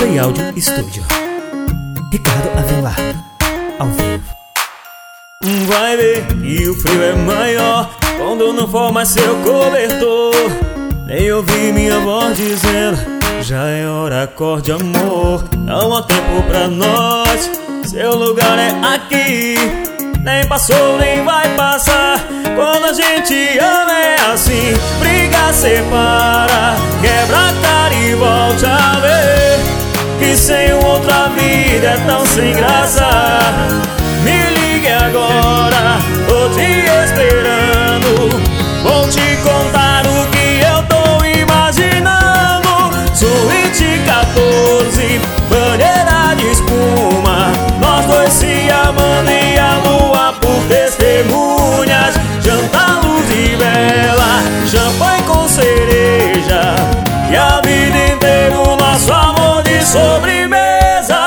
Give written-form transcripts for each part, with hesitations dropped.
Play Áudio Estúdio. Ricardo Avelar, ao vivo. Vai ver que o frio é maior quando não for mais seu cobertor. Nem ouvi minha voz dizendo: já é hora, acorde amor. Não há tempo pra nós, seu lugar é aqui. Nem passou, nem vai passar. Quando a gente ama é assim. Briga, separa, quebra a cara e volte a ver que sem outra vida é tão sem graça. Me ligue agora, tô te esperando. Vou te contar o que eu tô imaginando. Suíte 14, banheira de espuma, nós dois se amando e a lua por testemunhas. Jantar, luz de vela, champanhe com cereja, e a vida inteira o nosso amor de sobremesa.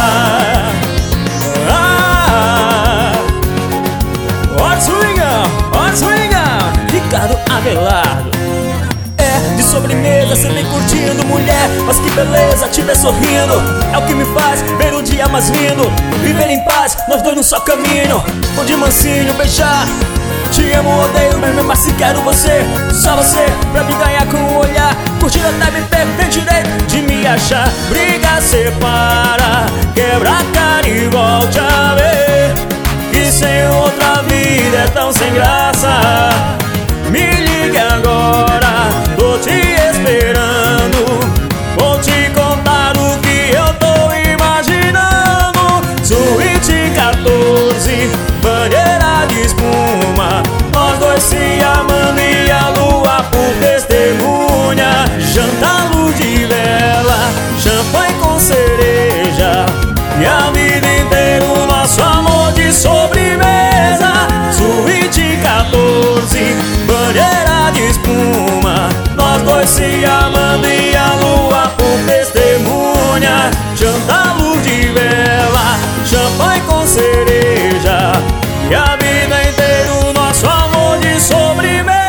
Ricardo Avelar. É, de sobremesa cê vem curtindo, mulher, mas que beleza te ver sorrindo. É o que me faz ver o dia mais lindo. Viver em paz, nós dois no só caminho. Vou de mansinho beijar. Te amo, odeio, mas mesmo assim quero você. Só você pra me ganhar com o olhar. Curtir até me ter, tem direito de me achar. Briga, separa, quebra a cara e volte a ver que sem outra vida é tão sem graça. Me ligue agora, tô te esperando. Vou te contar o que eu tô imaginando. Suíte 14, banheira de espuma, nós dois se amando e a lua por testemunha. Jantar, luz de vela, champanhe com cereja, e a vida inteira o nosso amor de sobremesa. Suíte 14, banheira de espuma, nós dois se amando e a lua por testemunha. Jantar, luz de vela, champanhe com cereja, e a vida inteira o nosso amor de sobremesa.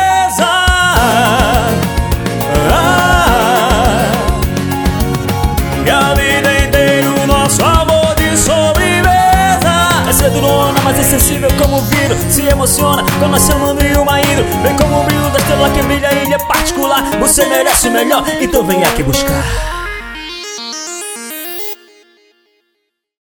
E a vida inteira o nosso amor de sobremesa. É cedo no ano, mas é sensível como o vidro. Se emociona quando nós chamando e uma indo. Vem como o brilho da estrela que brilha, ele é particular. Você merece o melhor, então vem aqui buscar.